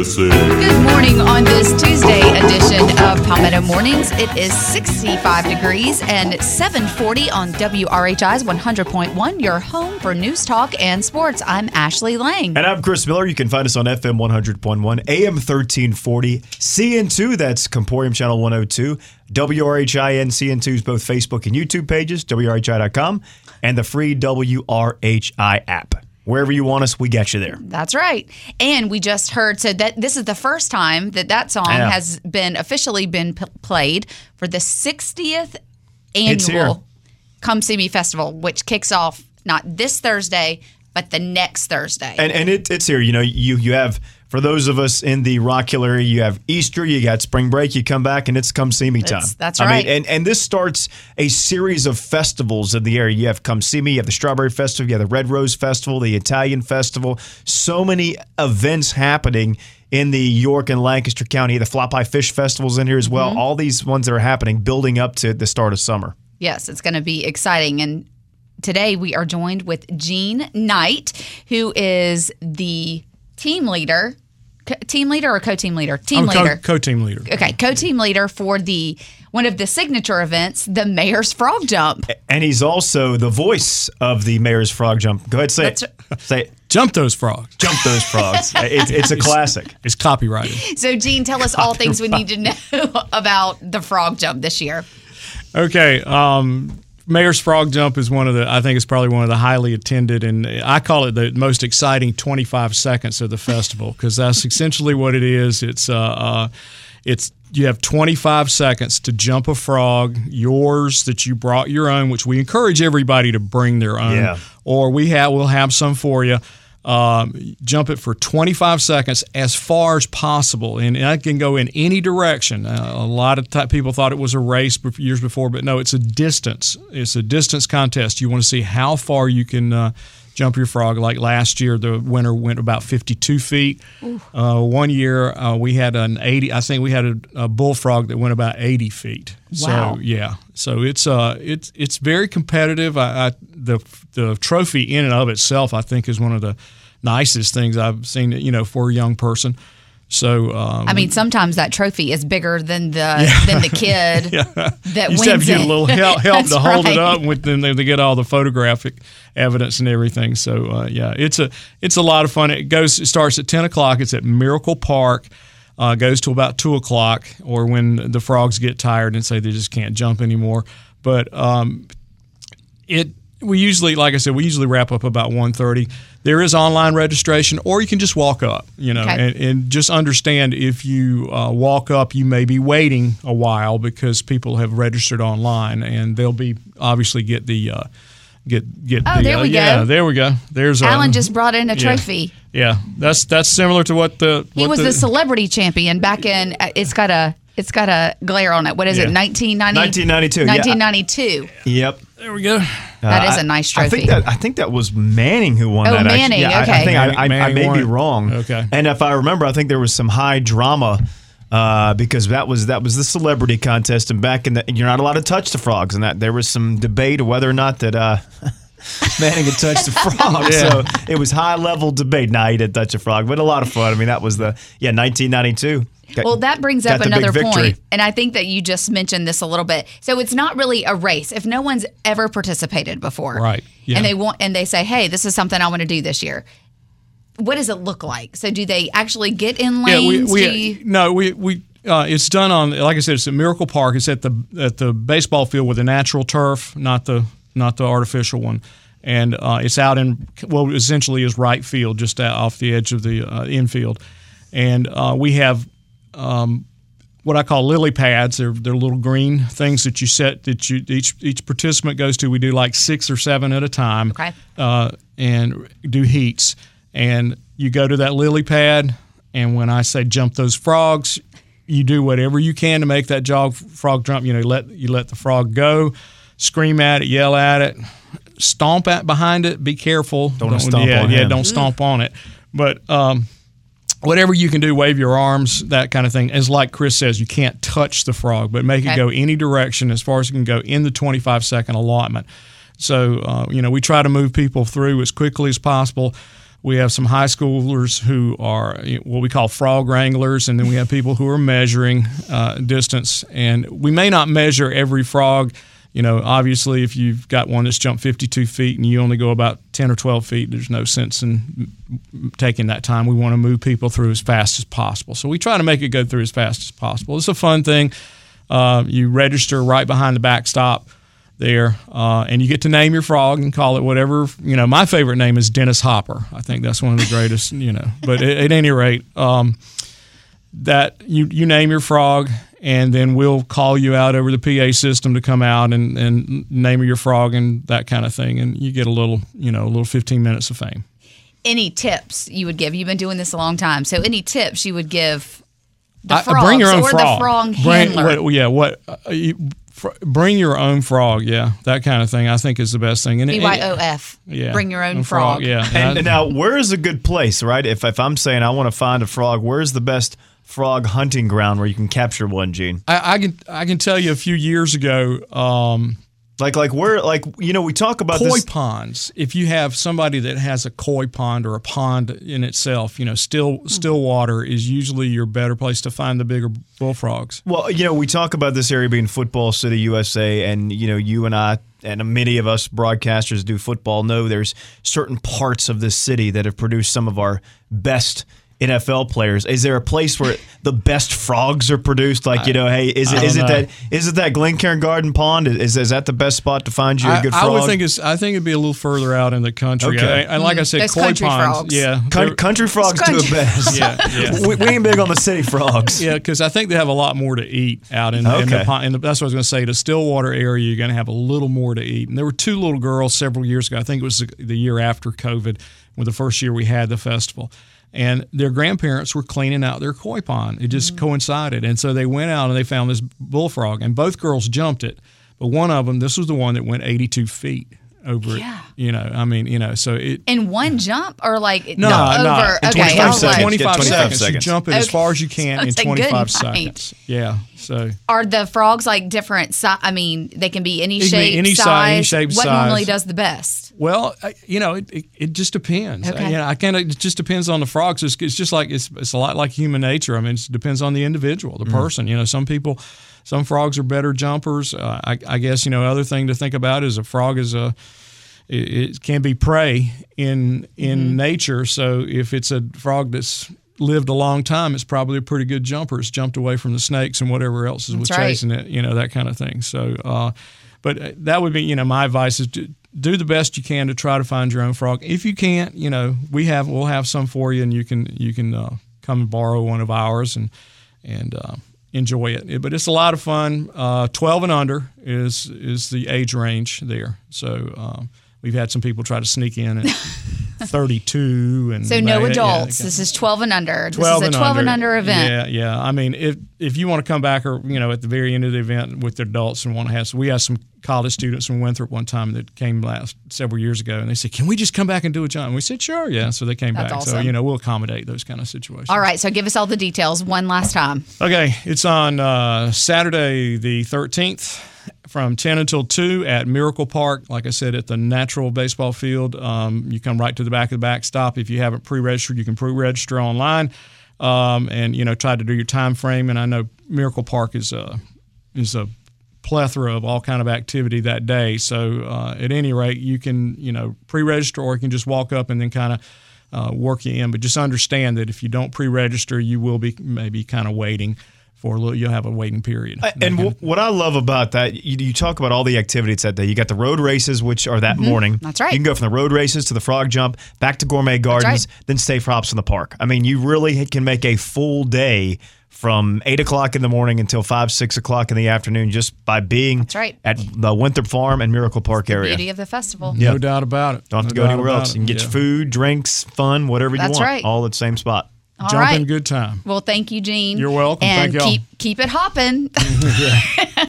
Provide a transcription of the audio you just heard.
USA. Good morning on this Tuesday edition of Palmetto Mornings. It is 65 degrees and 740 on WRHI's 100.1, your home for news, talk, and sports. I'm Ashley Lang. And I'm Chris Miller. You can find us on FM 100.1, AM 1340, CN2, that's Comporium Channel 102, WRHI and CN2's both Facebook and YouTube pages, WRHI.com, and the free WRHI app. Wherever you want us, we got you there. That's right. And we just heard, so that this is the first time that song has been officially been played for the 60th annual Come See Me Festival, which kicks off not this Thursday, but the next Thursday. And it's here. You know, you have, for those of us in the Rockhill area, you have Easter, you got spring break, you come back, and it's Come See Me time. That's right. I mean, and this starts a series of festivals in the area. You have Come See Me, you have the Strawberry Festival, you have the Red Rose Festival, the Italian Festival. So many events happening in the York and Lancaster County. The Flopeye Fish Festival's in here as well. Mm-hmm. All these ones that are happening, building up to the start of summer. Yes, it's going to be exciting. And today we are joined with Gene Knight, who is the team leader. Team leader or co-team leader? Team leader. Co-team leader. Okay, co-team leader for one of the signature events, the Mayor's Frog Jump. And he's also the voice of the Mayor's Frog Jump. Go ahead, say it. Say it. Jump those frogs. Jump those frogs. It's a classic. It's copyrighted. So, Gene, tell us all things we need to know about the Frog Jump this year. Okay. Mayor's Frog Jump is I think it's probably one of the highly attended, and I call it the most exciting 25 seconds of the festival, because that's essentially what it is. It's you have 25 seconds to jump a frog, yours that you brought your own, which we encourage everybody to bring their own, or we'll have some for you. Jump it for 25 seconds as far as possible, and that can go in any direction. A lot of people thought it was a race years before, but no, it's a distance. It's a distance contest. You want to see how far you can jump your frog. Like last year, the winner went about 52 feet. 1 year, we had we had a bullfrog that went about 80 feet. Wow. So yeah, so it's very competitive. The trophy in and of itself, I think, is one of the nicest things I've seen. For a young person. So I mean, sometimes that trophy is bigger than the kid that wins it. You have to get a little help to hold it up, with them to get all the photographic evidence and everything. So it's a lot of fun. It starts at 10 o'clock. It's at Miracle Park. Goes to about 2 o'clock, or when the frogs get tired and say they just can't jump anymore. But we usually wrap up about 1:30. There is online registration, or you can just walk up, and just understand if you walk up, you may be waiting a while because people have registered online, and they'll be obviously get the get. There we go. Yeah, there we go. There's Alan just brought in a trophy. Yeah, that's similar to what he was the celebrity champion back in. It's got a glare on it. What is it? 1992. 1992. Yep. There we go. That is a nice trophy. I think that was Manning who won that. Oh, Manning. Yeah, okay. I think I may be wrong. Okay. And if I remember, I think there was some high drama because that was the celebrity contest, and back in you're not allowed to touch the frogs, and that there was some debate of whether or not that Manning had touched the frog. So it was high level debate. Nah, he didn't touch a frog, but a lot of fun. I mean, that was 1992. Well, that brings up another point, and I think that you just mentioned this a little bit. So it's not really a race. If no one's ever participated before, right? Yeah. and they say, "Hey, this is something I want to do this year." What does it look like? So do they actually get in lanes? It's done on, like I said, it's at Miracle Park. It's at the baseball field with a natural turf, not the artificial one. And it's out in essentially is right field, just off the edge of the infield. And we have what I call lily pads. They're little green things that you set that each participant goes to. We do like 6 or 7 at a time, and do heats. And you go to that lily pad, and when I say jump those frogs, you do whatever you can to make that frog jump. You let the frog go, scream at it, yell at it, stomp behind it. Be careful. Don't stomp on it. Don't stomp on it. But whatever you can do, wave your arms, that kind of thing. As like Chris says, you can't touch the frog, but make it go any direction as far as it can go in the 25-second allotment. So, we try to move people through as quickly as possible. We have some high schoolers who are what we call frog wranglers, and then we have people who are measuring distance. And we may not measure every frog. Obviously, if you've got one that's jumped 52 feet and you only go about 10 or 12 feet, there's no sense in taking that time. We want to move people through as fast as possible. So we try to make it go through as fast as possible. It's a fun thing. You register right behind the backstop there, and you get to name your frog and call it whatever. My favorite name is Dennis Hopper. I think that's one of the greatest, But at any rate, that you name your frog, and then we'll call you out over the PA system to come out and name your frog and that kind of thing. And you get a little 15 minutes of fame. Any tips you would give? You've been doing this a long time. So any tips you would give the frogs bring your own or frog. The frog handler? Bring your own frog. Yeah, that kind of thing I think is the best thing. BYOF. Yeah. Bring your own frog. Yeah. And now, where is a good place, right? If I'm saying I want to find a frog, where's the best frog hunting ground where you can capture one, Gene? I can tell you a few years ago. We talk about koi this. ponds. If you have somebody that has a koi pond or a pond in itself, still water is usually your better place to find the bigger bullfrogs. Well, we talk about this area being Football City, USA, and you and I and many of us broadcasters do football know there's certain parts of this city that have produced some of our best NFL players. Is there a place where the best frogs are produced? Is it that Glencairn Garden Pond? Is that the best spot to find you a good frog? I think it'd be a little further out in the country. Okay. And like I said, Those koi country ponds. frogs. Yeah, country frogs do it best. Yeah. We ain't big on the city frogs. Yeah, because I think they have a lot more to eat out in the pond. That's what I was going to say. The Stillwater area, you're going to have a little more to eat. And there were two little girls several years ago. I think it was the year after COVID, the first year we had the festival. And their grandparents were cleaning out their koi pond. It just coincided. And so they went out and they found this bullfrog. And both girls jumped it. But one of them, this was the one that went 82 feet over it. So it. In one jump or like no, over? In Okay, 25 seconds. You jump it as far as you can in 25 seconds. Yeah. So are the frogs like different size? I mean, they can be any shape, any size. Any shape, what size. normally does the best? Well, it just depends. Okay. It just depends on the frogs. It's just like it's a lot like human nature. I mean, it depends on the individual, the person. Some frogs are better jumpers. I guess other thing to think about is a frog is it can be prey in nature. So if it's a frog that's lived a long time, it's probably a pretty good jumper. It's jumped away from the snakes and whatever else was chasing it. That kind of thing. So, but that would be my advice is do the best you can to try to find your own frog. If you can't, we'll have some for you, and you can come and borrow one of ours and enjoy it. But it's a lot of fun. 12 and under is the age range there. So we've had some people try to sneak in at 32 and so no adults. This is 12 and under. This is a 12 and under event. Yeah. I mean, if you want to come back or at the very end of the event with the adults and want to have, so we had some college students from Winthrop one time that came several years ago, and they said, "Can we just come back and do a jump?" And we said, "Sure, yeah." So they came back. Awesome. So we'll accommodate those kind of situations. All right, so give us all the details one last time. Okay, it's on Saturday the 13th. From 10 until 2 at Miracle Park, like I said, at the natural baseball field. You come right to the back of the backstop. If you haven't pre-registered, you can pre-register online and try to do your time frame. And I know Miracle Park is a plethora of all kind of activity that day. So at any rate, you can pre-register, or you can just walk up and then kind of work you in. But just understand that if you don't pre-register, you will be maybe kind of waiting. You'll have a waiting period. And what I love about that, you talk about all the activities that day. You got the road races, which are that morning. That's right. You can go from the road races to the frog jump, back to Gourmet Gardens, then stay for hops in the park. I mean, you really can make a full day from 8 o'clock in the morning until 5, 6 o'clock in the afternoon just by being at the Winthrop Farm and Miracle Park area. The beauty of the festival. No doubt about it. Don't have to go anywhere else. You can get your food, drinks, fun, whatever you want. Right. All at the same spot. Jumping good time. Well, thank you, Gene. You're welcome. And thank y'all. keep it hopping.